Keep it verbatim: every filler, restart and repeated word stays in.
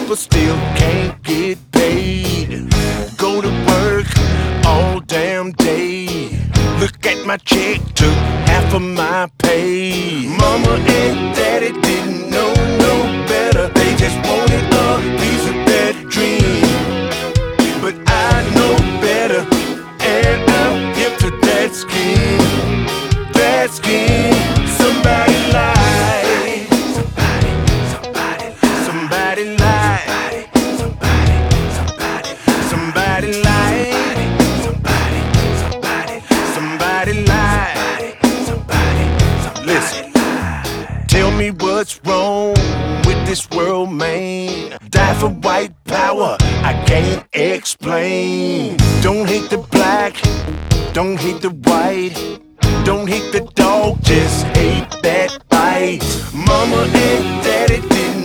but still can't get paid. Go to work all damn day. Look at my check, took half of my pay. Mama and daddy didn't know no better. They just wanted a piece of that dream. But I know better, and I'm hip to that scheme. That scheme. Somebody lied. Somebody, somebody, somebody lied. Somebody, somebody, somebody lied. Somebody, somebody, somebody lied. Somebody, somebody. Listen, tell me what's wrong with this world, man. Die for white power, I can't explain. Don't hate the black, don't hate the white. Don't hate the dog, just hate that bite. Mama and daddy didn't